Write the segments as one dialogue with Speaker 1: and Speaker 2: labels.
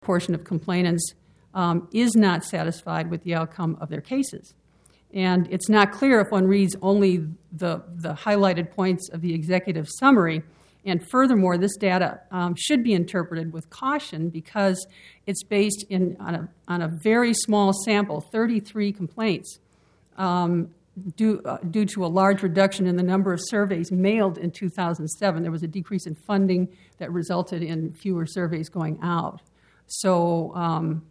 Speaker 1: portion of complainants is not satisfied with the outcome of their cases. And it's not clear if one reads only the highlighted points of the executive summary. And furthermore, this data should be interpreted with caution because it's based on a very small sample, 33 complaints, due to a large reduction in the number of surveys mailed in 2007. There was a decrease in funding that resulted in fewer surveys going out. So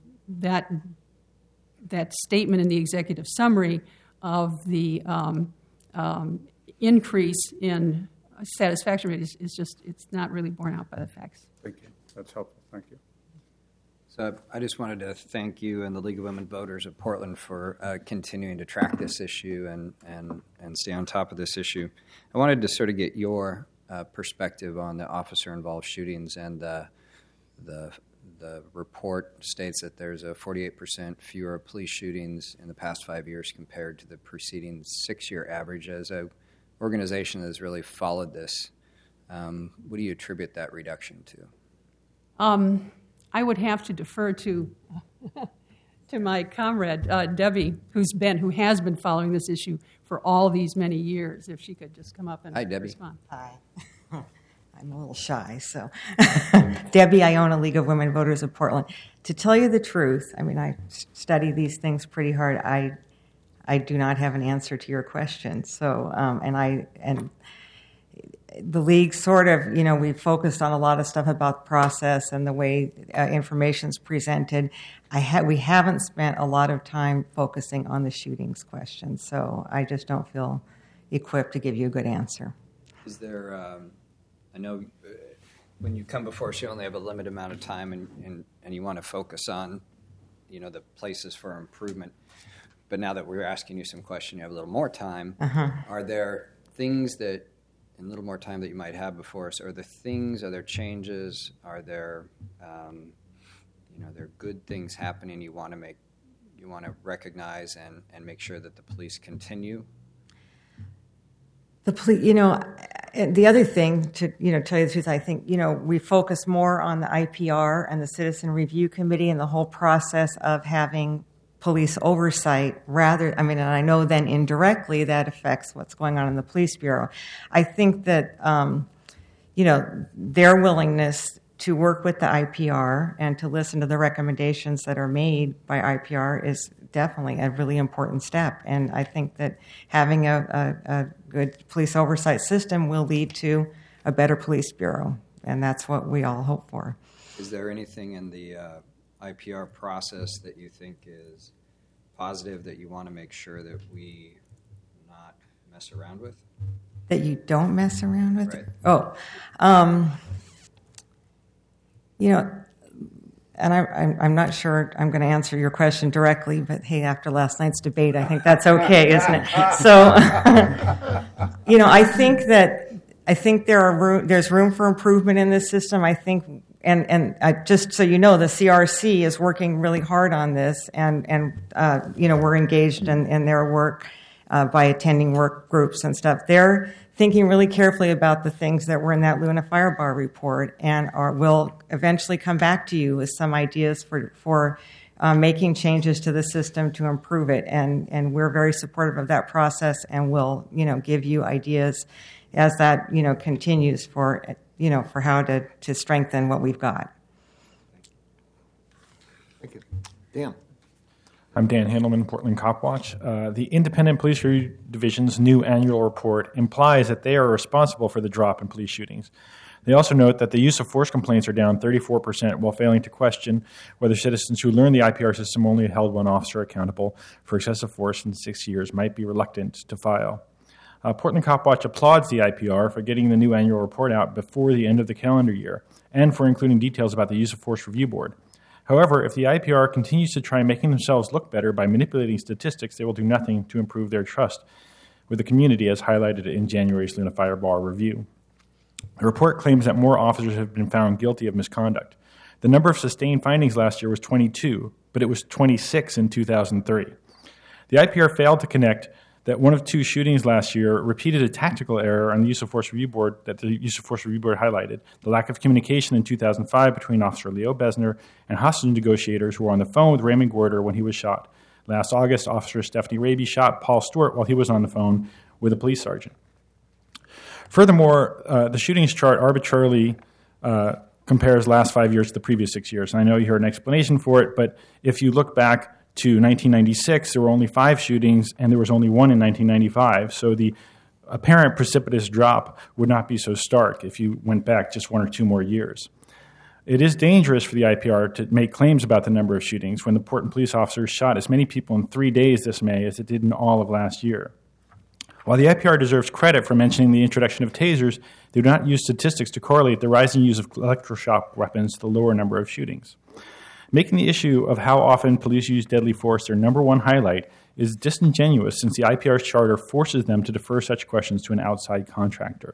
Speaker 1: that statement in the executive summary of the increase in satisfaction rate is just, it's not really borne out by the facts.
Speaker 2: Thank you. That's helpful. Thank you.
Speaker 3: So I just wanted to thank you and the League of Women Voters of Portland for continuing to track this issue and stay on top of this issue. I wanted to sort of get your perspective on the officer-involved shootings, and the report states that there's a 48% fewer police shootings in the past 5 years compared to the preceding 6-year average. As an organization that has really followed this, what do you attribute that reduction to?
Speaker 1: I would have to defer to my comrade Debbie, who has been following this issue for all these many years. If she could just come up and
Speaker 3: Hi, Debbie.
Speaker 1: respond.
Speaker 4: Hi. I'm a little shy, so. Debbie Iona, League of Women Voters of Portland. To tell you the truth, I mean, I study these things pretty hard. I do not have an answer to your question. So, and the league sort of, we focused on a lot of stuff about process and the way information's presented. We haven't spent a lot of time focusing on the shootings question, so I just don't feel equipped to give you a good answer.
Speaker 3: Is there, I know when you come before us, you only have a limited amount of time, and you want to focus on, the places for improvement. But now that we're asking you some questions, you have a little more time. Are there things that, in a little more time that you might have before us, are there changes, are there, there are good things happening you want to recognize and make sure that the police continue?
Speaker 4: The police, the other thing to, tell you the truth, I think, we focus more on the IPR and the Citizen Review Committee and the whole process of having police oversight and I know then indirectly that affects what's going on in the police bureau. I think that, their willingness to work with the IPR and to listen to the recommendations that are made by IPR is definitely a really important step. And I think that having a good police oversight system will lead to a better police bureau. And that's what we all hope for.
Speaker 3: Is there anything in the IPR process that you think is positive that you want to make sure that we not mess around with?
Speaker 4: That you don't mess around with?
Speaker 3: Right.
Speaker 4: Oh. And I'm not sure I'm going to answer your question directly, but hey, after last night's debate, I think that's okay, isn't it? So, I think there's room for improvement in this system. I think, and just so you know, the CRC is working really hard on this, and we're engaged in their work by attending work groups and stuff. They're thinking really carefully about the things that were in that Luna Firebar report, and will eventually come back to you with some ideas for making changes to the system to improve it. And we're very supportive of that process, and we'll give you ideas as that continues for how to strengthen what we've got.
Speaker 2: Thank you. Dan.
Speaker 5: I'm Dan Handelman, Portland Cop Watch. The Independent Police Review Division's new annual report implies that they are responsible for the drop in police shootings. They also note that the use of force complaints are down 34%, while failing to question whether citizens who learn the IPR system only held one officer accountable for excessive force in 6 years might be reluctant to file. Portland Cop Watch applauds the IPR for getting the new annual report out before the end of the calendar year, and for including details about the Use of Force Review Board. However, if the IPR continues to try making themselves look better by manipulating statistics, they will do nothing to improve their trust with the community, as highlighted in January's Luna Firebar review. The report claims that more officers have been found guilty of misconduct. The number of sustained findings last year was 22, but it was 26 in 2003. The IPR failed to connect that one of two shootings last year repeated a tactical error on the use of force review board that the use of force review board highlighted. The lack of communication in 2005 between Officer Leo Besner and hostage negotiators who were on the phone with Raymond Gorder when he was shot. Last August, Officer Stephanie Raby shot Paul Stewart while he was on the phone with a police sergeant. Furthermore, the shootings chart arbitrarily compares last 5 years to the previous 6 years. And I know you heard an explanation for it, but if you look back to 1996, there were only 5 shootings, and there was only one in 1995. So the apparent precipitous drop would not be so stark if you went back just 1 or 2 more years. It is dangerous for the IPR to make claims about the number of shootings when the Portland police officers shot as many people in 3 days this May as it did in all of last year. While the IPR deserves credit for mentioning the introduction of tasers, they do not use statistics to correlate the rising use of electroshock weapons to the lower number of shootings. Making the issue of how often police use deadly force their number one highlight is disingenuous since the IPR's charter forces them to defer such questions to an outside contractor.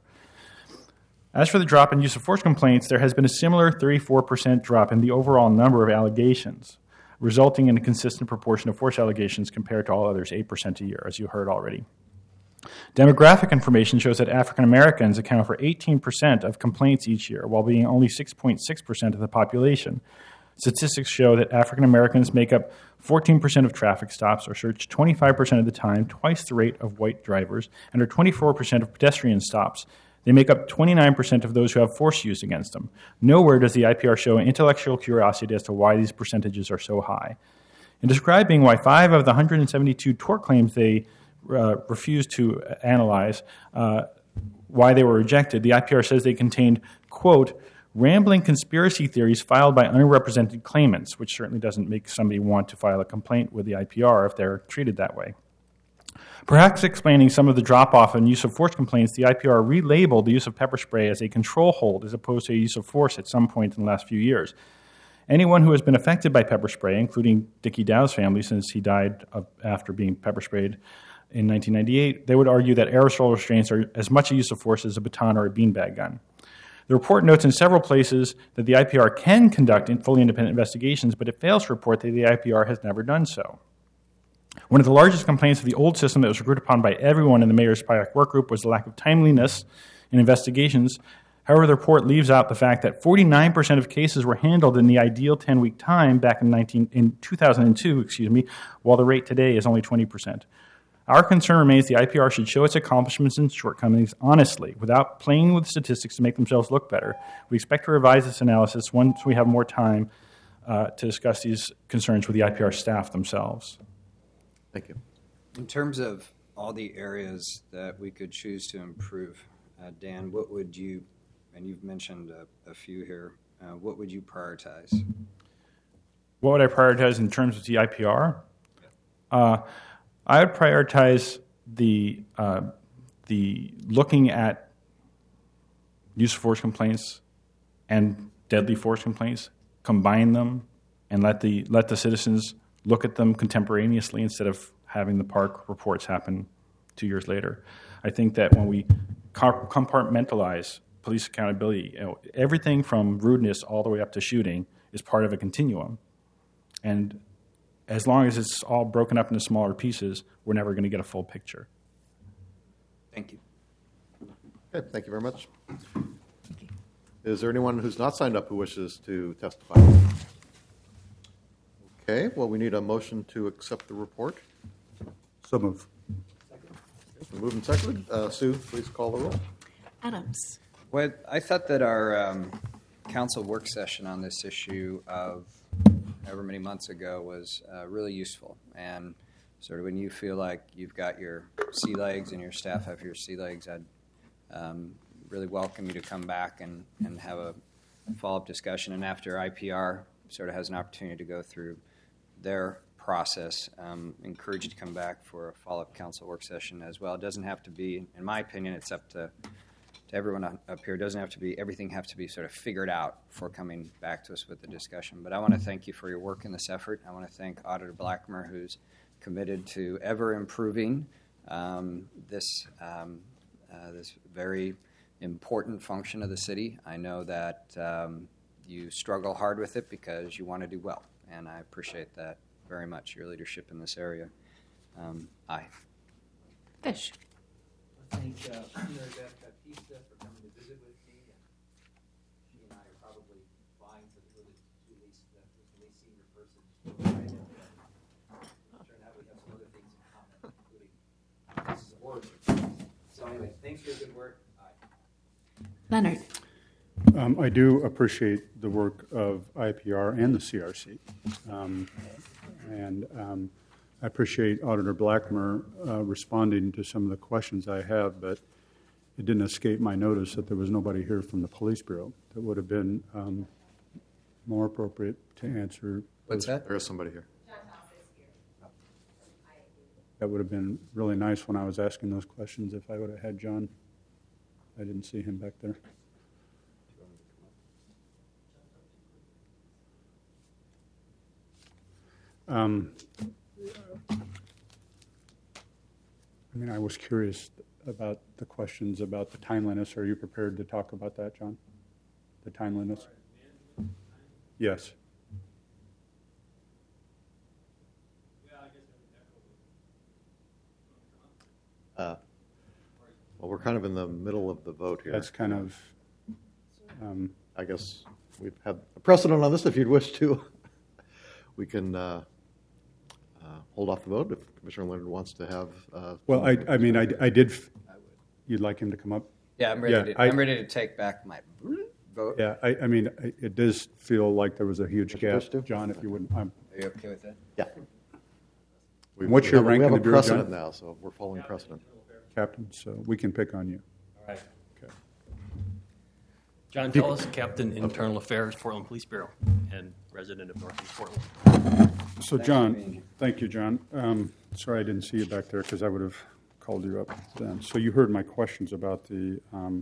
Speaker 5: As for the drop in use of force complaints, there has been a similar 34% drop in the overall number of allegations, resulting in a consistent proportion of force allegations compared to all others, 8% a year, as you heard already. Demographic information shows that African Americans account for 18% of complaints each year, while being only 6.6% of the population. Statistics show that African Americans make up 14% of traffic stops, are searched 25% of the time, twice the rate of white drivers, and are 24% of pedestrian stops. They make up 29% of those who have force used against them. Nowhere does the IPR show intellectual curiosity as to why these percentages are so high. In describing why 5 of the 172 tort claims they refused to analyze, why they were rejected, the IPR says they contained, quote, rambling conspiracy theories filed by underrepresented claimants, which certainly doesn't make somebody want to file a complaint with the IPR if they're treated that way. Perhaps explaining some of the drop-off in use of force complaints, the IPR relabeled the use of pepper spray as a control hold as opposed to a use of force at some point in the last few years. Anyone who has been affected by pepper spray, including Dickie Dow's family since he died after being pepper sprayed in 1998, they would argue that aerosol restraints are as much a use of force as a baton or a beanbag gun. The report notes in several places that the IPR can conduct fully independent investigations, but it fails to report that the IPR has never done so. One of the largest complaints of the old system that was agreed upon by everyone in the Mayor's PIAC work group was the lack of timeliness in investigations. However, the report leaves out the fact that 49% of cases were handled in the ideal 10-week time back in 2002, while the rate today is only 20%. Our concern remains the IPR should show its accomplishments and shortcomings honestly, without playing with statistics to make themselves look better. We expect to revise this analysis once we have more time to discuss these concerns with the IPR staff themselves.
Speaker 2: Thank you.
Speaker 3: In terms of all the areas that we could choose to improve, Dan, what would you, and you've mentioned a few here, what would you prioritize?
Speaker 5: What would I prioritize in terms of the IPR? I would prioritize the looking at use of force complaints and deadly force complaints, combine them, and let the citizens look at them contemporaneously instead of having the park reports happen 2 years later. I think that when we compartmentalize police accountability, everything from rudeness all the way up to shooting is part of a continuum, and as long as it's all broken up into smaller pieces, we're never going to get a full picture.
Speaker 3: Thank you.
Speaker 2: Okay, thank you very much. Is there anyone who's not signed up who wishes to testify? Okay, well, we need a motion to accept the report.
Speaker 6: So move.
Speaker 2: It's been moved and seconded. Sue, please call the roll.
Speaker 7: Adams.
Speaker 3: Well, I thought that our council work session on this issue of however many months ago was really useful. And sort of when you feel like you've got your sea legs and your staff have your sea legs, I'd really welcome you to come back and have a follow-up discussion. And after IPR sort of has an opportunity to go through their process, encourage you to come back for a follow-up council work session as well. It doesn't have to be, in my opinion, it's up to everyone up here. It doesn't have to be, everything has to be sort of figured out before coming back to us with the discussion. But I want to thank you for your work in this effort. I want to thank Auditor Blackmer, who's committed to ever improving this very important function of the city. I know that you struggle hard with it because you want to do well, and I appreciate that very much, your leadership in this area. Aye.
Speaker 7: Fish.
Speaker 3: Thank Mary Beth Baptista for coming to visit with me. And she and I are probably vying for the least senior person. Turn out we have some other things in common, including this is a board. So anyway, thanks for your good work. Bye.
Speaker 7: Leonard.
Speaker 6: I do appreciate the work of IPR and the CRC. I appreciate Auditor Blackmer responding to some of the questions I have, but it didn't escape my notice that there was nobody here from the Police Bureau that would have been more appropriate to answer.
Speaker 3: What's that?
Speaker 2: There is somebody here.
Speaker 6: That would have been really nice when I was asking those questions if I would have had John. I didn't see him back there. I was curious about the questions about the timeliness. Are you prepared to talk about that, John? The timeliness? Yes.
Speaker 2: Well, we're kind of in the middle of the vote here.
Speaker 6: That's kind of...
Speaker 2: I guess we've had a precedent on this. If you'd wish to, we can hold off the vote if Commissioner Leonard wants to have.
Speaker 6: Well, I did... You'd like him to come up?
Speaker 3: Yeah, I'm ready. I'm ready to take back my vote.
Speaker 6: Yeah, it does feel like there was a huge
Speaker 2: Commissioner
Speaker 6: gap.
Speaker 2: Bush, too?
Speaker 6: John, if you wouldn't...
Speaker 3: Are you okay with that?
Speaker 2: Yeah.
Speaker 6: What's your rank
Speaker 2: We
Speaker 6: in
Speaker 2: have
Speaker 6: the
Speaker 2: a
Speaker 6: Bureau,
Speaker 2: precedent
Speaker 6: John?
Speaker 2: now, so we're following precedent.
Speaker 6: Captain, so we can pick on you.
Speaker 8: All right.
Speaker 6: Okay.
Speaker 8: John Tellis, Captain, Internal Affairs, Portland Police Bureau, and resident of Northeast Portland.
Speaker 6: So, John, thank you, John. Sorry I didn't see you back there because I would have called you up then. So you heard my questions about the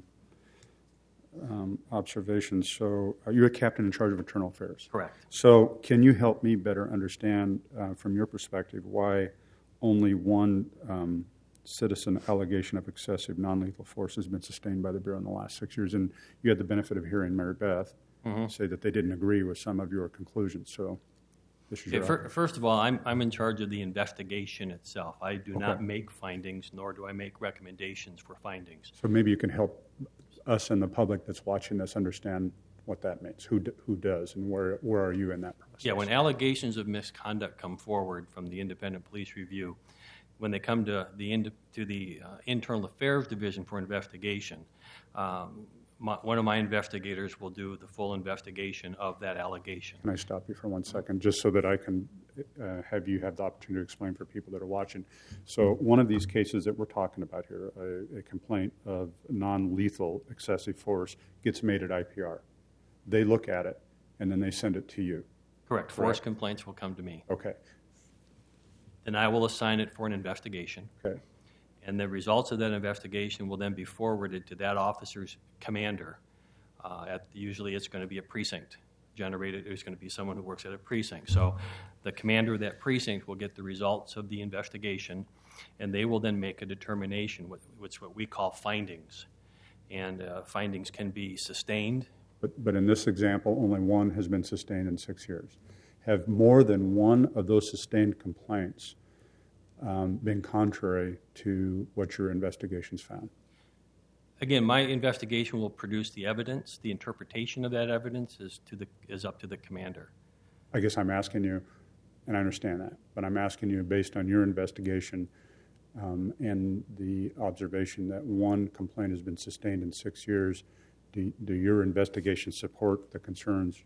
Speaker 6: observations. So you're a captain in charge of internal affairs.
Speaker 8: Correct.
Speaker 6: So can you help me better understand, from your perspective, why only one citizen allegation of excessive non-lethal force has been sustained by the Bureau in the last 6 years? And you had the benefit of hearing Mary Beth say that they didn't agree with some of your conclusions. So this is your
Speaker 8: First of all, I'm in charge of the investigation itself. I do not make findings, nor do I make recommendations for findings.
Speaker 6: So maybe you can help us and the public that's watching this understand what that means. Who does, and where are you in that process?
Speaker 8: Yeah, when allegations of misconduct come forward from the Independent Police Review, when they come to the Internal Affairs Division for investigation, one of my investigators will do the full investigation of that allegation.
Speaker 6: Can I stop you for 1 second, just so that I can have you have the opportunity to explain for people that are watching? So one of these cases that we're talking about here, a complaint of non-lethal excessive force, gets made at IPR. They look at it, and then they send it to you.
Speaker 8: Correct. Force complaints will come to me.
Speaker 6: Okay.
Speaker 8: Then I will assign it for an investigation.
Speaker 6: Okay.
Speaker 8: And the results of that investigation will then be forwarded to that officer's commander. Usually it's going to be a precinct generated. There's going to be someone who works at a precinct. So the commander of that precinct will get the results of the investigation, and they will then make a determination, which what we call findings. And findings can be sustained.
Speaker 6: But in this example, only one has been sustained in 6 years. Have more than one of those sustained complaints been contrary to what your investigations found?
Speaker 8: Again, my investigation will produce the evidence. The interpretation of that evidence is up to the commander.
Speaker 6: I guess I'm asking you, and I understand that, but I'm asking you based on your investigation and the observation that one complaint has been sustained in 6 years, do your investigations support the concerns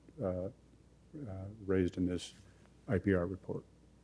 Speaker 6: raised in this IPR report?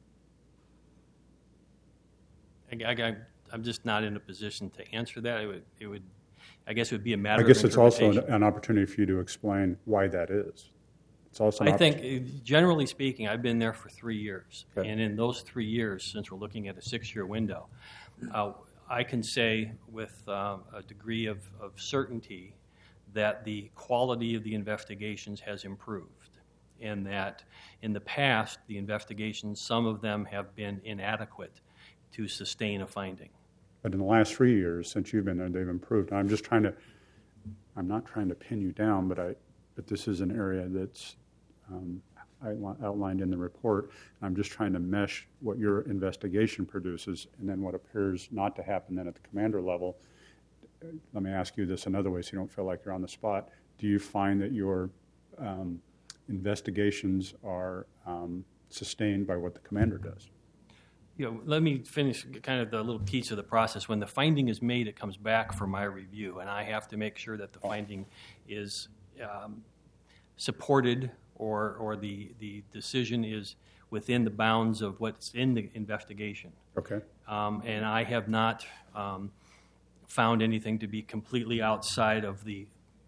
Speaker 8: I'm just not in a position to answer that. I guess it would be a matter
Speaker 6: I
Speaker 8: of
Speaker 6: guess it's also
Speaker 8: interpretation.
Speaker 6: an opportunity for you to explain why that is. It's also
Speaker 8: I think, generally speaking, I've been there for 3 years.
Speaker 6: Okay.
Speaker 8: And in those 3 years, since we're looking at a 6-year window, I can say with a degree of certainty that the quality of the investigations has improved, and that in the past, the investigations, some of them have been inadequate to sustain a finding.
Speaker 6: But in the last 3 years, since you've been there, they've improved. I'm not trying to pin you down, but this is an area that's, outlined in the report. I'm just trying to mesh what your investigation produces and then what appears not to happen then at the commander level. Let me ask you this another way so you don't feel like you're on the spot. Do you find that your investigations are sustained by what the commander does?
Speaker 8: Let me finish kind of the little piece of the process. When the finding is made, it comes back for my review, and I have to make sure that the finding is supported or the decision is within the bounds of what's in the investigation.
Speaker 6: Okay.
Speaker 8: And I have not found anything to be completely outside of the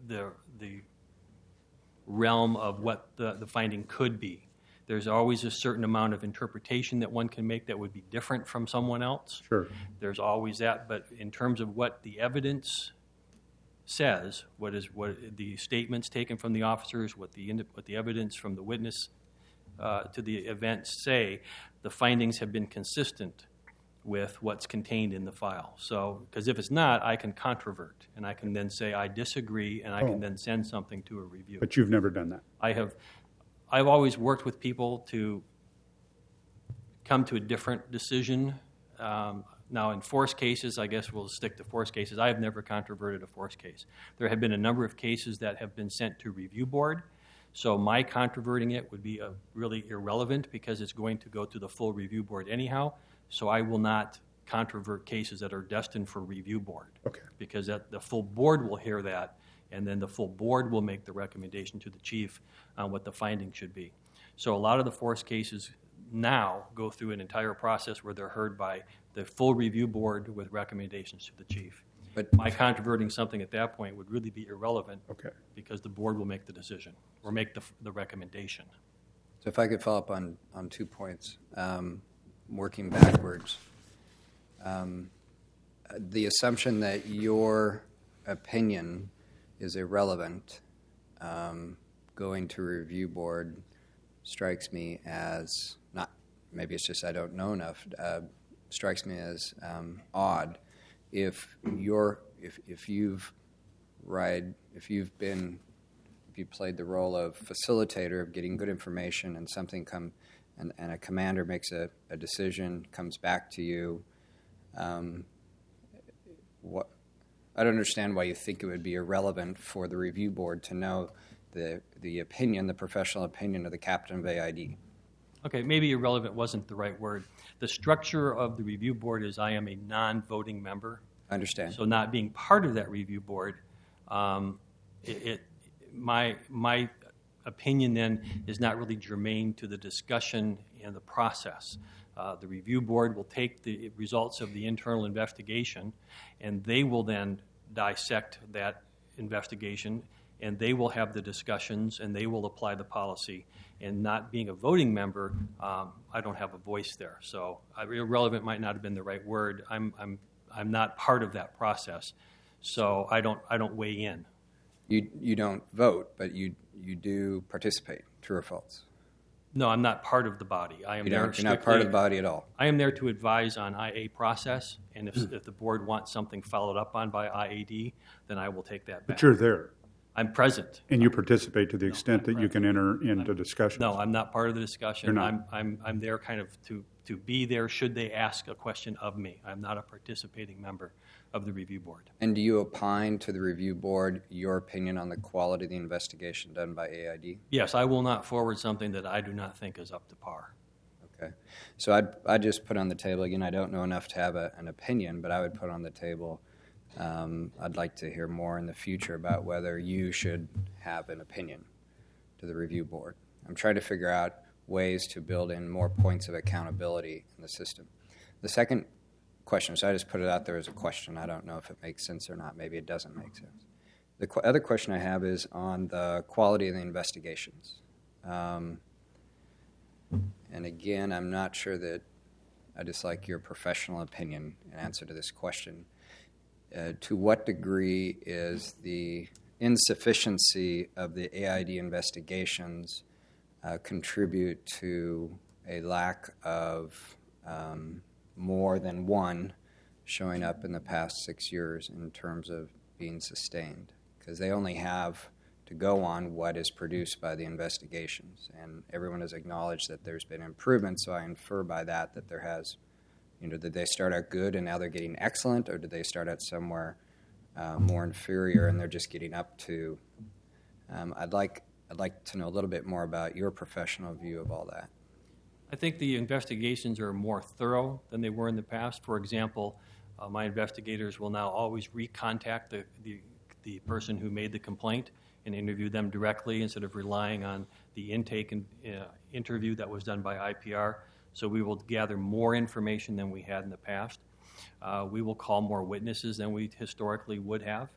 Speaker 8: realm of what the finding could be. There's always a certain amount of interpretation that one can make that would be different from someone else.
Speaker 6: Sure.
Speaker 8: There's always that, but in terms of what the evidence says, what the statements taken from the officers, what the evidence from the witness to the event say, the findings have been consistent with what's contained in the file. So, because if it's not, I can controvert, and I can then say I disagree, and I can then send something to a review.
Speaker 6: But you've never done that.
Speaker 8: I've always worked with people to come to a different decision. Now, in force cases, I guess we'll stick to force cases. I have never controverted a force case. There have been a number of cases that have been sent to review board, so my controverting it would be really irrelevant because it's going to go to the full review board anyhow, so I will not controvert cases that are destined for review board.
Speaker 6: Okay.
Speaker 8: Because the full board will hear that, and then the full board will make the recommendation to the chief on what the findings should be. So a lot of the force cases now go through an entire process where they're heard by the full review board with recommendations to the chief. But my controverting something at that point would really be irrelevant because the board will make the decision or make the recommendation.
Speaker 3: So if I could follow up on 2 points, working backwards. The assumption that your opinion is irrelevant going to review board strikes me as not, maybe it's just I don't know enough, strikes me as odd. If you've played the role of facilitator of getting good information and something and a commander makes a decision, comes back to you, I don't understand why you think it would be irrelevant for the review board to know the opinion, the professional opinion of the captain of AID.
Speaker 8: Okay, maybe irrelevant wasn't the right word. The structure of the review board is I am a non-voting member.
Speaker 3: I understand.
Speaker 8: So not being part of that review board, my opinion then is not really germane to the discussion and the process. The review board will take the results of the internal investigation, and they will then dissect that investigation, and they will have the discussions, and they will apply the policy. And not being a voting member, I don't have a voice there. So irrelevant might not have been the right word. I'm not part of that process, so I don't weigh in.
Speaker 3: You don't vote, but you do participate. True or false?
Speaker 8: No, I'm not part of the body. I am
Speaker 3: You're not part of the body at all.
Speaker 8: I am there to advise on IA process, and if the board wants something followed up on by IAD, then I will take that back.
Speaker 6: But you're there.
Speaker 8: I'm present.
Speaker 6: And you participate to the extent that you can enter into discussions.
Speaker 8: No, I'm not part of the discussion.
Speaker 6: You're not.
Speaker 8: I'm there kind of to be there should they ask a question of me. I'm not a participating member of the review board.
Speaker 3: And do you opine to the review board your opinion on the quality of the investigation done by AID?
Speaker 8: Yes, I will not forward something that I do not think is up to par.
Speaker 3: Okay. So I'd just put on the table, again, I don't know enough to have an opinion, but I would put on the table, I'd like to hear more in the future about whether you should have an opinion to the review board. I'm trying to figure out ways to build in more points of accountability in the system. The second question, so I just put it out there as a question. I don't know if it makes sense or not. Maybe it doesn't make sense. The other question I have is on the quality of the investigations. And again, I'm not sure that I just like your professional opinion in answer to this question. To what degree is the insufficiency of the AID investigations contribute to a lack of more than one showing up in the past 6 years in terms of being sustained? Because they only have to go on what is produced by the investigations. And everyone has acknowledged that there's been improvement, so I infer by that that there has, did they start out good and now they're getting excellent, or did they start out somewhere more inferior and they're just getting up to? I'd like to know a little bit more about your professional view of all that.
Speaker 8: I think the investigations are more thorough than they were in the past. For example, my investigators will now always recontact the person who made the complaint and interview them directly instead of relying on the intake and interview that was done by IPR. So we will gather more information than we had in the past. We will call more witnesses than we historically would have.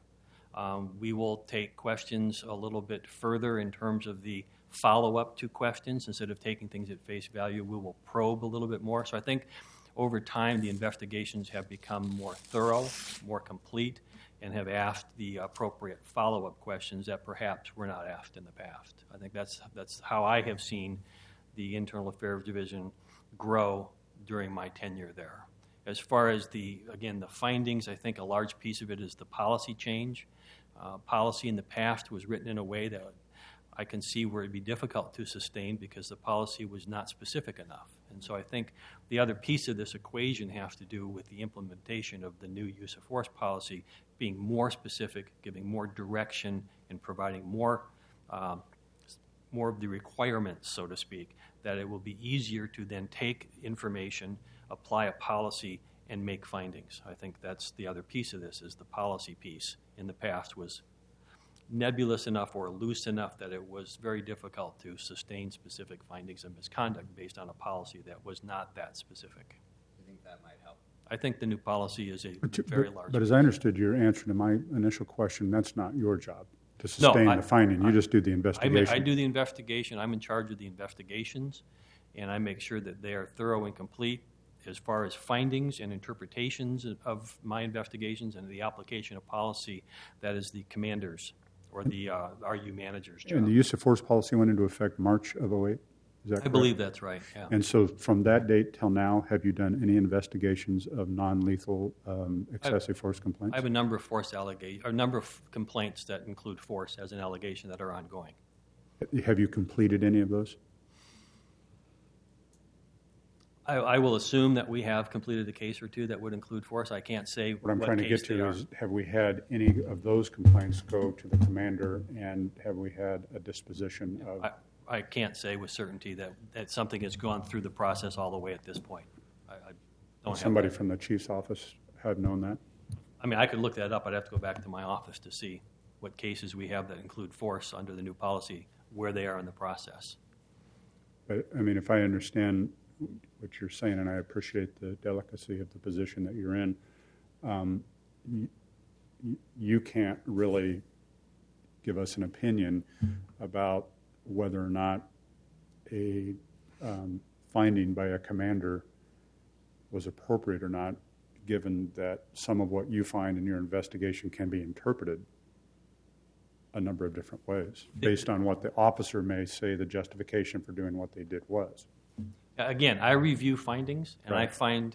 Speaker 8: We will take questions a little bit further in terms of the follow-up to questions. Instead of taking things at face value, we will probe a little bit more. So I think over time the investigations have become more thorough, more complete, and have asked the appropriate follow-up questions that perhaps were not asked in the past. I think that's how I have seen the Internal Affairs Division grow during my tenure there. As far as the findings, I think a large piece of it is the policy change. Policy in the past was written in a way that I can see where it'd be difficult to sustain because the policy was not specific enough. And so I think the other piece of this equation has to do with the implementation of the new use of force policy being more specific, giving more direction, and providing more of the requirements, so to speak, that it will be easier to then take information, apply a policy, and make findings. I think that's the other piece of this, is the policy piece. In the past was nebulous enough or loose enough that it was very difficult to sustain specific findings of misconduct based on a policy that was not that specific.
Speaker 3: You think that might help?
Speaker 8: I think the new policy is a very large.
Speaker 6: But as I understood your answer to my initial question, that's not your job to sustain the finding. You just do the investigation.
Speaker 8: I do the investigation. I'm in charge of the investigations, and I make sure that they are thorough and complete as far as findings and interpretations of my investigations and the application of policy. That is the commander's or the RU manager's job.
Speaker 6: And the use of force policy went into effect March of 2008? Is that correct?
Speaker 8: I believe that's right, yeah.
Speaker 6: And so from that date till now, have you done any investigations of non-lethal excessive force complaints?
Speaker 8: I have a number of a number of complaints that include force as an allegation that are ongoing.
Speaker 6: Have you completed any of those?
Speaker 8: I will assume that we have completed a case or two that would include force. I can't say
Speaker 6: what I'm trying to get to is, have we had any of those complaints go to the commander, and have we had a disposition of?
Speaker 8: I can't say with certainty that something has gone through the process all the way at this point. I don't have
Speaker 6: somebody from the chief's office had known that?
Speaker 8: I mean, I could look that up. I'd have to go back to my office to see what cases we have that include force under the new policy, where they are in the process.
Speaker 6: But, I mean, if I understand what you're saying, and I appreciate the delicacy of the position that you're in, you can't really give us an opinion about whether or not a finding by a commander was appropriate or not, given that some of what you find in your investigation can be interpreted a number of different ways, based on what the officer may say the justification for doing what they did was.
Speaker 8: Again, I review findings, and
Speaker 6: right.
Speaker 8: I find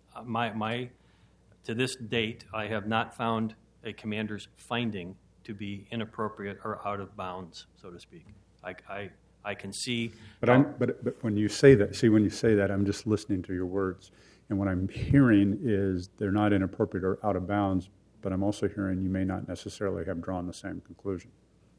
Speaker 8: to this date, I have not found a commander's finding to be inappropriate or out of bounds, so to speak. I can see.
Speaker 6: But when you say that, I'm just listening to your words, and what I'm hearing is they're not inappropriate or out of bounds, but I'm also hearing you may not necessarily have drawn the same conclusion.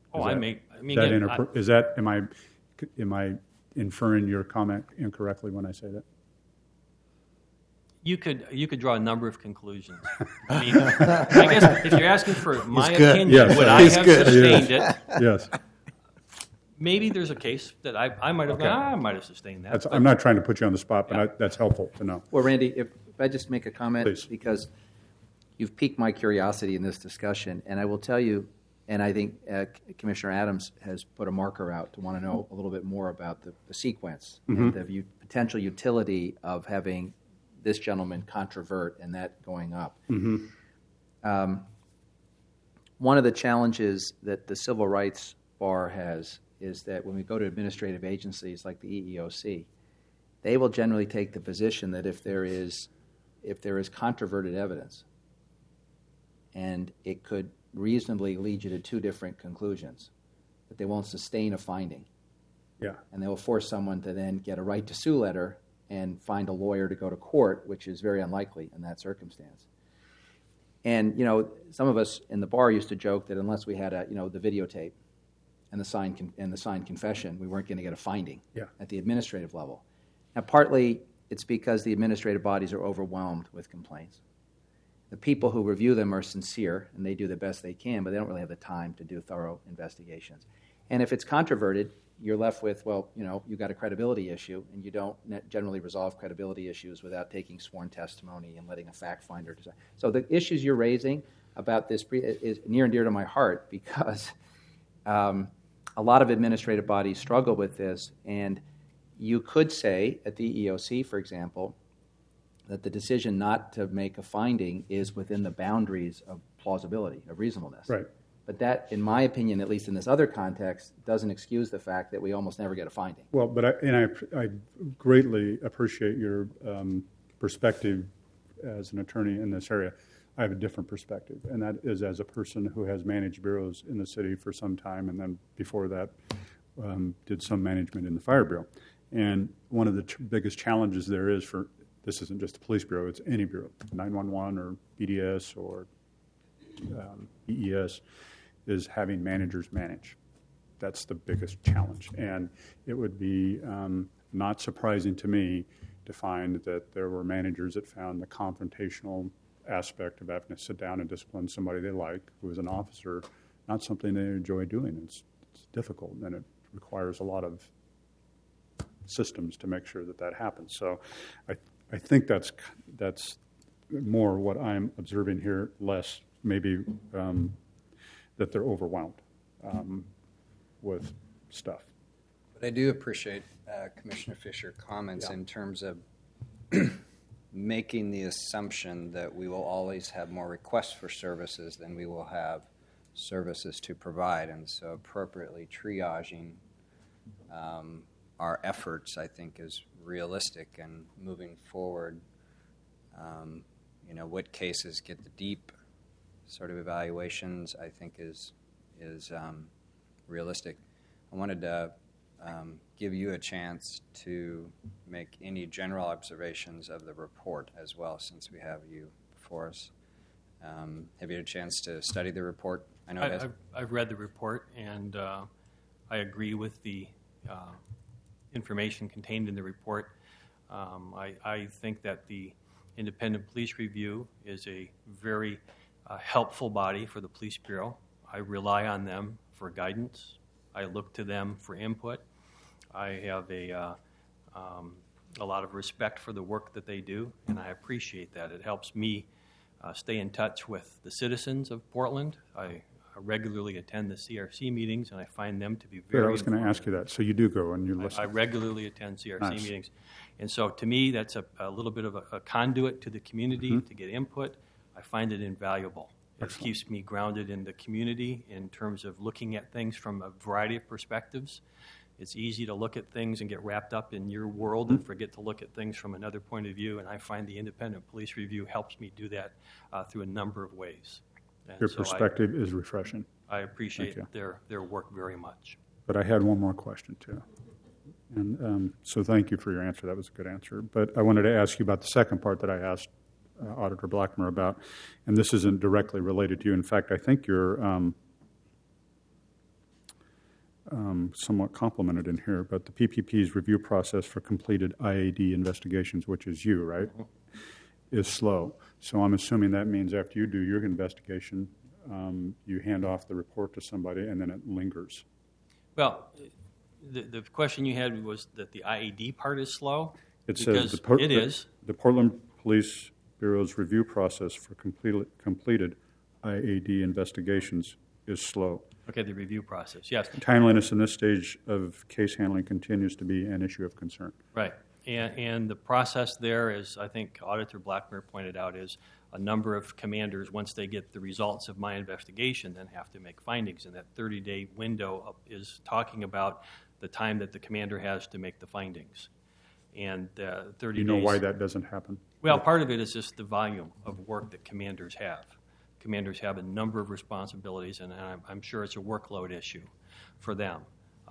Speaker 6: Am I inferring your comment incorrectly when I say that?
Speaker 8: You could draw a number of conclusions. I mean, I guess if you're asking for my opinion,
Speaker 6: yes,
Speaker 8: would I have sustained it?
Speaker 6: Yes.
Speaker 8: Maybe there's a case that I might have. Okay. I might have sustained that.
Speaker 6: I'm not trying to put you on the spot, but that's helpful to know.
Speaker 7: Well, Randy, if I just make a comment,
Speaker 6: please.
Speaker 7: Because you've piqued my curiosity in this discussion, and I will tell you, and I think Commissioner Adams has put a marker out to want to know a little bit more about the sequence and the potential utility of having this gentleman controvert and that going up. One of the challenges that the civil rights bar has is that when we go to administrative agencies like the EEOC, they will generally take the position that if there is controverted evidence, and it could reasonably lead you to two different conclusions, but they won't sustain a finding.
Speaker 6: Yeah.
Speaker 7: And they will force someone to then get a right to sue letter and find a lawyer to go to court, which is very unlikely in that circumstance. And, some of us in the bar used to joke that unless we had the videotape and the signed confession, we weren't going to get a finding at the administrative level. Now, partly it's because the administrative bodies are overwhelmed with complaints. The people who review them are sincere, and they do the best they can, but they don't really have the time to do thorough investigations. And if it's controverted, you're left with, you've got a credibility issue, and you don't generally resolve credibility issues without taking sworn testimony and letting a fact finder decide. So the issues you're raising about this is near and dear to my heart, because a lot of administrative bodies struggle with this, and you could say at the EEOC, for example, that the decision not to make a finding is within the boundaries of plausibility, of reasonableness.
Speaker 6: Right.
Speaker 7: But that, in my opinion, at least in this other context, doesn't excuse the fact that we almost never get a finding.
Speaker 6: Well, but I greatly appreciate your perspective as an attorney in this area. I have a different perspective, and that is as a person who has managed bureaus in the city for some time, and then before that did some management in the fire bureau. And one of the biggest challenges there is this isn't just the police bureau, it's any bureau, 911 or BDS or EES, is having managers manage. That's the biggest challenge. And it would be not surprising to me to find that there were managers that found the confrontational aspect of having to sit down and discipline somebody they like, who is an officer, not something they enjoy doing. It's difficult, and it requires a lot of systems to make sure that happens. So I think that's more what I'm observing here, less maybe that they're overwhelmed with stuff.
Speaker 3: But I do appreciate Commissioner Fisher's comments in terms of making the assumption that we will always have more requests for services than we will have services to provide, and so appropriately triaging our efforts, I think, is realistic. And moving forward, what cases get the deep sort of evaluations, I think, is realistic. I wanted to give you a chance to make any general observations of the report as well, since we have you before us. Have you had a chance to study the report? I know
Speaker 8: I've read the report, and I agree with the information contained in the report. I think that the Independent Police Review is a very helpful body for the Police Bureau. I rely on them for guidance. I look to them for input. I have a lot of respect for the work that they do, and I appreciate that. It helps me stay in touch with the citizens of Portland. I regularly attend the CRC meetings, and I find them to be very
Speaker 6: I was going to ask you that. So you do go and you listen.
Speaker 8: I regularly attend CRC
Speaker 6: Nice.
Speaker 8: meetings. And so to me, that's a little bit of a conduit to the community to get input. I find it invaluable. It keeps me grounded in the community in terms of looking at things from a variety of perspectives. It's easy to look at things and get wrapped up in your world and forget to look at things from another point of view, and I find the Independent Police Review helps me do that through a number of ways. And
Speaker 6: Your
Speaker 8: so
Speaker 6: perspective is refreshing.
Speaker 8: I appreciate
Speaker 6: Thank
Speaker 8: their work very much.
Speaker 6: But I had one more question, too. And so thank you for your answer. That was a good answer. But I wanted to ask you about the second part that I asked Auditor Blackmer about, and this isn't directly related to you. In fact, I think you're somewhat complimented in here, but the PPP's review process for completed IAD investigations, which is you, right, is slow. So I'm assuming that means after you do your investigation, you hand off the report to somebody and then it lingers.
Speaker 8: Well, the question you had was that the IAD part is slow?
Speaker 6: It
Speaker 8: because
Speaker 6: says
Speaker 8: it is.
Speaker 6: The Portland Police Bureau's review process for completed IAD investigations is slow.
Speaker 8: Okay, the review process, yes.
Speaker 6: Timeliness in this stage of case handling continues to be an issue of concern.
Speaker 8: Right. And the process there, as I think Auditor Blackmer pointed out, is a number of commanders, once they get the results of my investigation, then have to make findings. And that 30-day window is talking about the time that the commander has to make the findings. And 30 days...
Speaker 6: Do you know why that doesn't happen?
Speaker 8: Well, part of it is just the volume of work that commanders have. Commanders have a number of responsibilities, and I'm sure it's a workload issue. for them.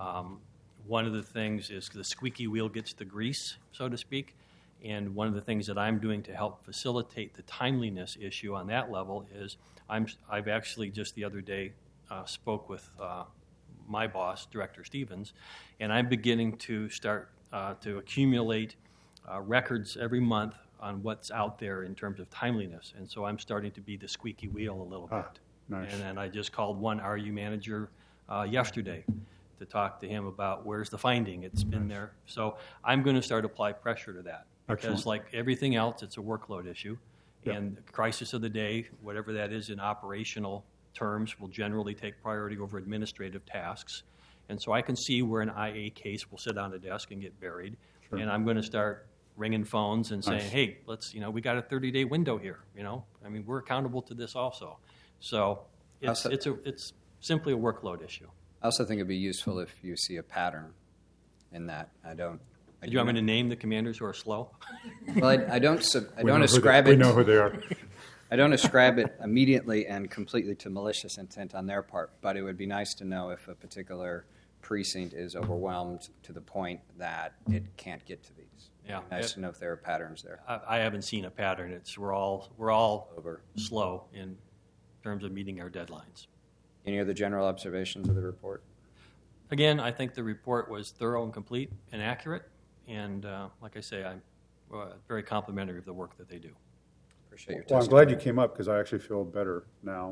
Speaker 8: One of the things is the squeaky wheel gets the grease, so to speak. And one of the things that I'm doing to help facilitate the timeliness issue on that level is I've actually just the other day spoke with my boss, Director Stevens, and I'm beginning to start to accumulate records every month on what's out there in terms of timeliness. And so I'm starting to be the squeaky wheel a little bit.
Speaker 6: Nice.
Speaker 8: And then I just called one RU manager yesterday to talk to him about where's the finding. It's been there. So I'm going to start apply pressure to that. Because
Speaker 6: Excellent.
Speaker 8: like everything else, it's a workload issue.
Speaker 6: Yep.
Speaker 8: And the crisis of the day, whatever that is in operational terms, will generally take priority over administrative tasks. And so I can see where an IA case will sit on a desk and get buried.
Speaker 6: Sure.
Speaker 8: And I'm going to start ringing phones and saying,
Speaker 6: Nice.
Speaker 8: hey, let's, we got a 30-day window here. I mean, we're accountable to this also. So it's simply a workload issue.
Speaker 3: I also think it'd be useful if you see a pattern in that.
Speaker 8: Do you want me to name the commanders who are slow?
Speaker 3: Well, I don't ascribe
Speaker 6: We
Speaker 3: it.
Speaker 6: know who they are.
Speaker 3: I don't ascribe it immediately and completely to malicious intent on their part, but it would be nice to know if a particular precinct is overwhelmed to the point that it can't get to these.
Speaker 8: Yeah.
Speaker 3: Nice to know if there are patterns there.
Speaker 8: I haven't seen a pattern. We're all
Speaker 3: Over.
Speaker 8: slow in terms of meeting our deadlines.
Speaker 3: Any other general observations of the report?
Speaker 8: Again, I think the report was thorough and complete and accurate. And like I say, I'm very complimentary of the work that they do.
Speaker 3: Appreciate your
Speaker 6: Well, I'm
Speaker 3: testimony.
Speaker 6: glad you came up because I actually feel better now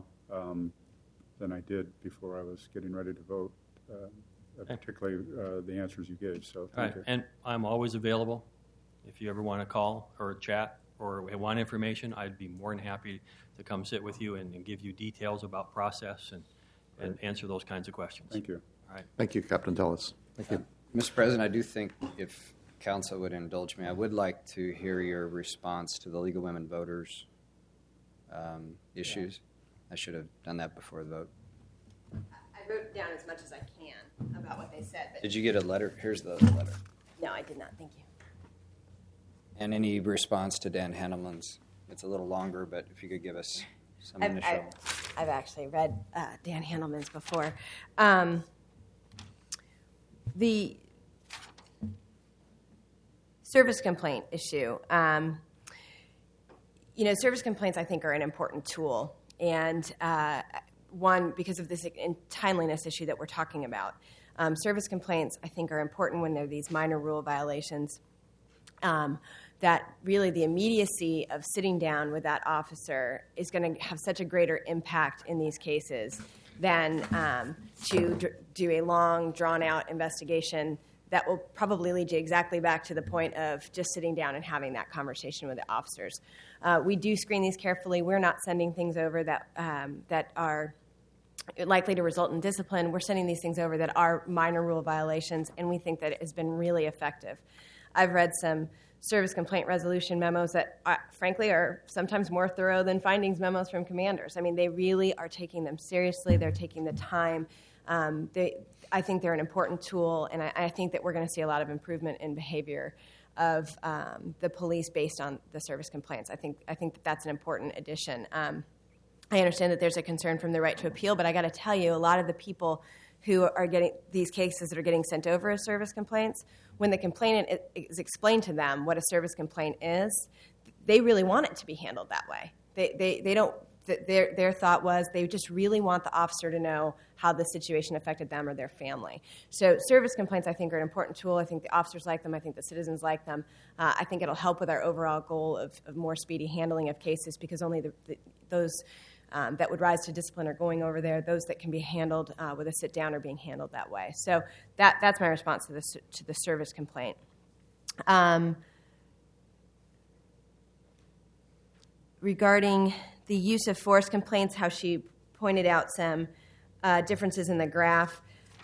Speaker 6: than I did before I was getting ready to vote, particularly the answers you gave. So
Speaker 8: All
Speaker 6: thank
Speaker 8: right,
Speaker 6: you.
Speaker 8: and I'm always available if you ever want to call or chat or want information. I'd be more than happy to come sit with you and give you details about process and answer those kinds of questions.
Speaker 6: Thank you.
Speaker 8: All right.
Speaker 2: Thank you, Captain Tellis. Thank you.
Speaker 3: Mr. President, I do think if council would indulge me, I would like to hear your response to the League of Women Voters issues. I should have done that before the vote.
Speaker 9: I wrote down as much as I can about what they said, but
Speaker 3: Did you get a letter? Here's the letter.
Speaker 9: no, I did not. Thank you.
Speaker 3: And any response to Dan Hanneman's? It's a little longer, but if you could give us some initial.
Speaker 9: I've actually read Dan Handelman's before. The service complaint issue. Service complaints I think are an important tool, and one because of this timeliness issue that we're talking about. Service complaints I think are important when there are these minor rule violations. That really the immediacy of sitting down with that officer is going to have such a greater impact in these cases than to do a long, drawn-out investigation that will probably lead you exactly back to the point of just sitting down and having that conversation with the officers. We do screen these carefully. We're not sending things over that are likely to result in discipline. We're sending these things over that are minor rule violations, and we think that it has been really effective. I've read some service complaint resolution memos that, frankly, are sometimes more thorough than findings memos from commanders. I mean, they really are taking them seriously. They're taking the time. I think they're an important tool, and I think that we're going to see a lot of improvement in behavior of the police based on the service complaints. I think that that's an important addition. I understand that there's a concern from the right to appeal, but I got to tell you, a lot of the people who are getting these cases that are getting sent over as service complaints, when the complainant is explained to them what a service complaint is, they really want it to be handled that way. They don't. Their thought was they just really want the officer to know how the situation affected them or their family. So service complaints, I think, are an important tool. I think the officers like them. I think the citizens like them. I think it'll help with our overall goal of more speedy handling of cases because only those that would rise to discipline are going over there. Those that can be handled with a sit-down are being handled that way. So that's my response to the service complaint. Regarding the use of force complaints, how she pointed out some differences in the graph.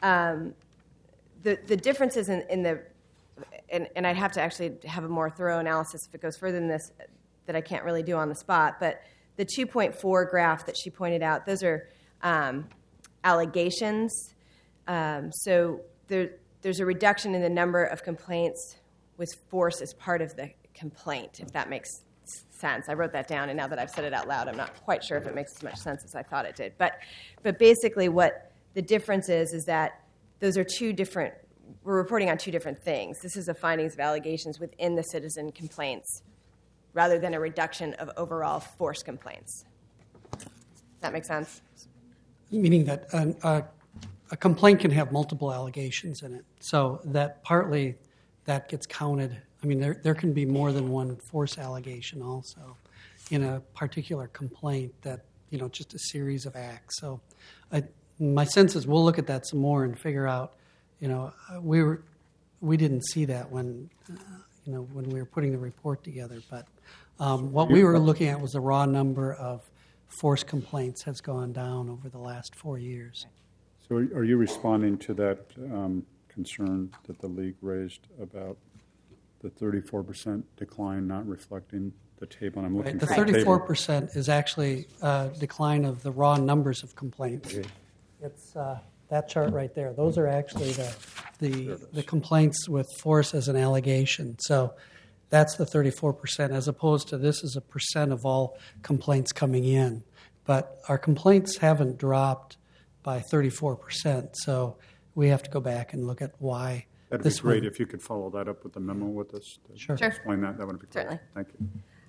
Speaker 9: The differences in the, and I'd have to actually have a more thorough analysis if it goes further than this that I can't really do on the spot, but the 2.4 graph that she pointed out, those are allegations. So there's a reduction in the number of complaints with force as part of the complaint, if that makes sense. I wrote that down, and now that I've said it out loud, I'm not quite sure if it makes as much sense as I thought it did. But basically what the difference is that those are two different. We're reporting on two different things. This is the findings of allegations within the citizen complaints, rather than a reduction of overall force complaints. Does that make sense?
Speaker 10: Meaning that a complaint can have multiple allegations in it, so that partly that gets counted. I mean, there can be more than one force allegation also in a particular complaint, that, you know, just a series of acts. So my sense is we'll look at that some more and figure out, you know, we didn't see that when, you know, when we were putting the report together. But what we were looking at was the raw number of force complaints has gone down over the last 4 years.
Speaker 6: So are you responding to that concern that the league raised about the 34% decline not reflecting the table? And I'm looking
Speaker 10: The
Speaker 6: for the table.
Speaker 10: 34% is actually a decline of the raw numbers of complaints.
Speaker 6: Okay.
Speaker 10: It's that chart right there. Those are actually the complaints with force as an allegation. So that's the 34%, as opposed to this is a percent of all complaints coming in. But our complaints haven't dropped by 34%, so we have to go back and look at why.
Speaker 6: That'd be great if you could follow that up with the memo with us.
Speaker 10: Sure.
Speaker 6: Explain that. That would be great.
Speaker 9: Certainly.
Speaker 6: Thank you.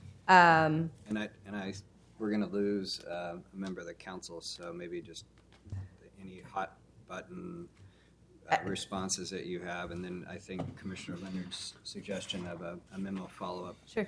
Speaker 3: We're going to lose a member of the council, so maybe just any hot button responses that you have, and then I think Commissioner Leonard's suggestion of a memo follow-up.
Speaker 9: Sure.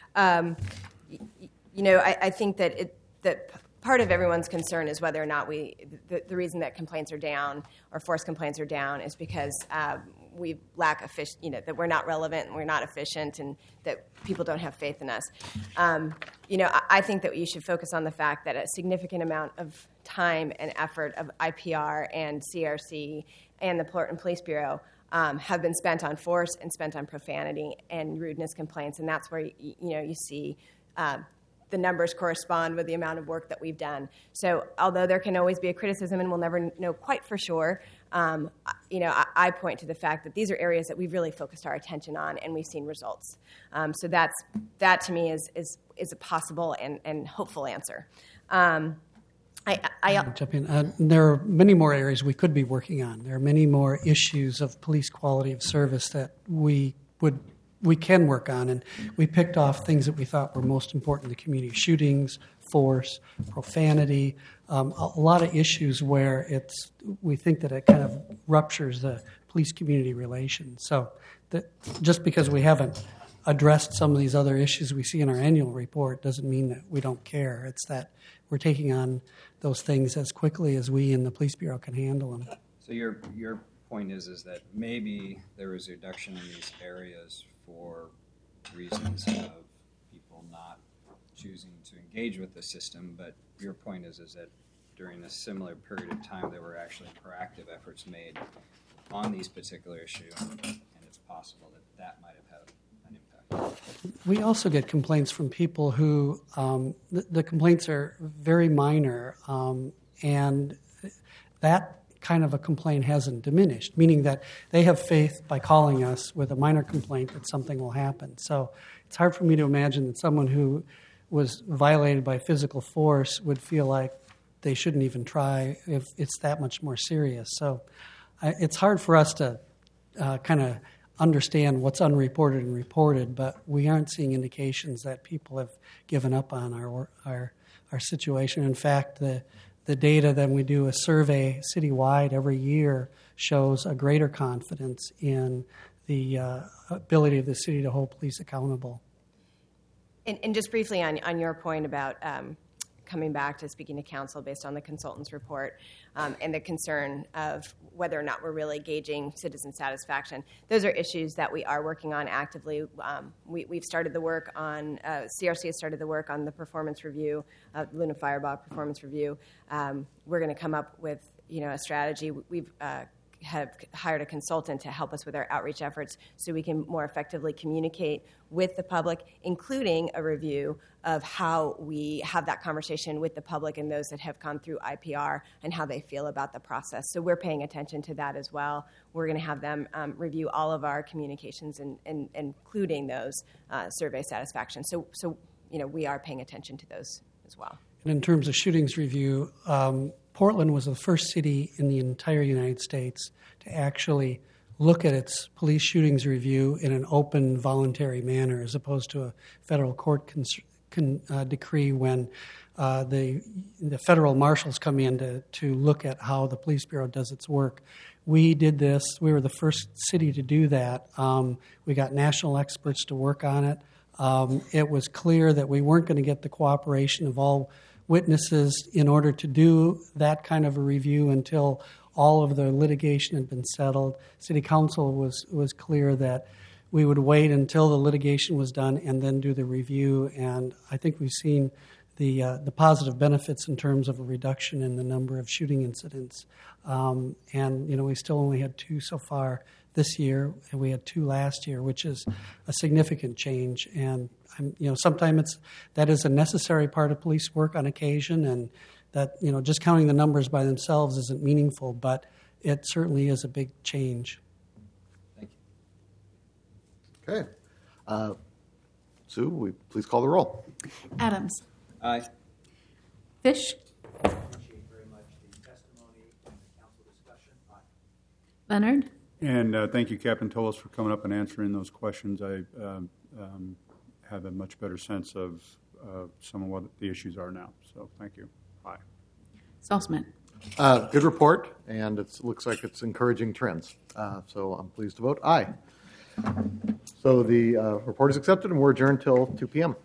Speaker 9: You know, I think that that part of everyone's concern is whether or not the reason that complaints are down or force complaints are down is because we lack that we're not relevant and we're not efficient, and that people don't have faith in us. You know, I think that you should focus on the fact that a significant amount of time and effort of IPR and CRC and the Portland Police Bureau have been spent on force and spent on profanity and rudeness complaints, and that's where you see the numbers correspond with the amount of work that we've done. So although there can always be a criticism and we'll never know quite for sure, you know, I point to the fact that these are areas that we've really focused our attention on and we've seen results. So that to me is a possible and hopeful answer.
Speaker 10: I'll jump in. There are many more areas we could be working on. There are many more issues of police quality of service that we can work on, and we picked off things that we thought were most important in the community: shootings, force, profanity, a lot of issues where we think that it kind of ruptures the police-community relation. So just because we haven't addressed some of these other issues we see in our annual report doesn't mean that we don't care. It's that we're taking on those things as quickly as we in the Police Bureau can handle them.
Speaker 3: So your point is that maybe there was a reduction in these areas for reasons of people not choosing to engage with the system, but your point is that during a similar period of time there were actually proactive efforts made on these particular issues, and it's possible that might have had an impact.
Speaker 10: We also get complaints from people who the complaints are very minor, and that kind of a complaint hasn't diminished, meaning that they have faith by calling us with a minor complaint that something will happen. So it's hard for me to imagine that someone who was violated by physical force would feel like they shouldn't even try if it's that much more serious. So it's hard for us to kind of understand what's unreported and reported, but we aren't seeing indications that people have given up on our situation. In fact, the data that we do a survey citywide every year shows a greater confidence in the ability of the city to hold police accountable.
Speaker 9: And just briefly on your point about coming back to speaking to council based on the consultant's report and the concern of whether or not we're really gauging citizen satisfaction, those are issues that we are working on actively. We've started the work on, CRC has started the work on the performance review, Luna Firebaugh performance review. We're going to come up with a strategy. We've have hired a consultant to help us with our outreach efforts so we can more effectively communicate with the public, including a review of how we have that conversation with the public and those that have gone through IPR and how they feel about the process. So we're paying attention to that as well. We're going to have them review all of our communications and including those survey satisfaction. So we are paying attention to those as well.
Speaker 10: In terms of shootings review, Portland was the first city in the entire United States to actually look at its police shootings review in an open, voluntary manner, as opposed to a federal court decree when the federal marshals come in to look at how the police bureau does its work. We did this. We were the first city to do that. We got national experts to work on it. It was clear that we weren't going to get the cooperation of all witnesses in order to do that kind of a review until all of the litigation had been settled. City Council was clear that we would wait until the litigation was done and then do the review. And I think we've seen the positive benefits in terms of a reduction in the number of shooting incidents. And we still only had 2 so far this year, and we had 2 last year, which is a significant change. And sometimes that is a necessary part of police work on occasion, and that just counting the numbers by themselves isn't meaningful, but it certainly is a big change.
Speaker 3: Thank you.
Speaker 2: Okay. Sue, will you please call the roll?
Speaker 11: Adams.
Speaker 3: Aye.
Speaker 11: Fish.
Speaker 7: Appreciate very much the testimony and the council discussion. Aye.
Speaker 11: Leonard.
Speaker 6: And thank you, Captain Tolis, for coming up and answering those questions. I have a much better sense of some of what the issues are now. So thank you. Bye.
Speaker 11: Salzman.
Speaker 2: Good report, and it looks like it's encouraging trends. So I'm pleased to vote aye. So the report is accepted, and we're adjourned till 2 p.m.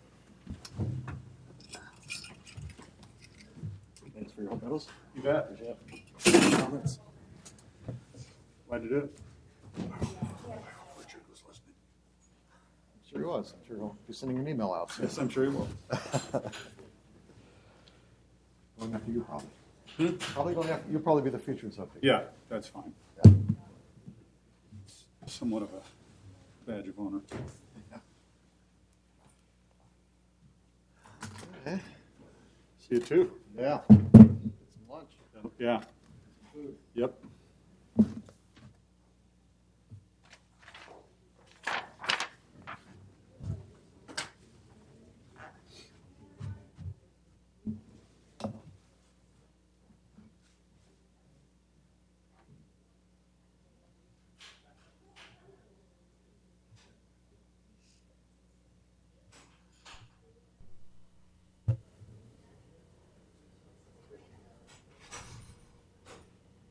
Speaker 2: Thanks for your help, Meadows.
Speaker 6: You bet.
Speaker 2: Comments?
Speaker 6: Glad to do it.
Speaker 2: Richard was listening. Sure he was. I'm sure he'll be sending an email out.
Speaker 6: Yes, I'm sure you will.
Speaker 2: Going after you, probably. Probably going after you'll probably be the featured subject.
Speaker 6: Yeah, that's fine.
Speaker 2: Yeah.
Speaker 6: It's somewhat of a badge of honor.
Speaker 2: Okay.
Speaker 6: See you too.
Speaker 2: Yeah. Get some lunch.
Speaker 6: Yeah. Yep.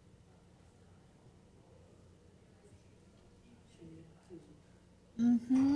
Speaker 11: Mm-hmm.